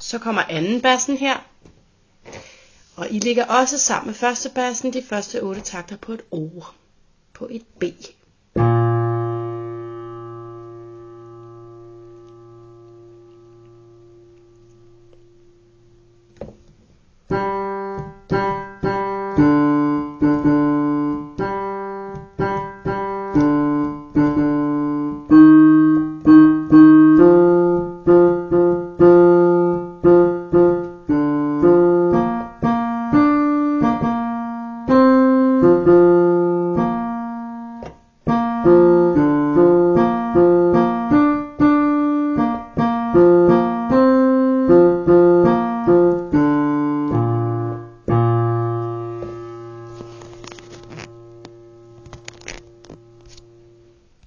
Så kommer anden bassen her. Og I ligger også sammen med første bassen de første 8 takter på et O. På et B.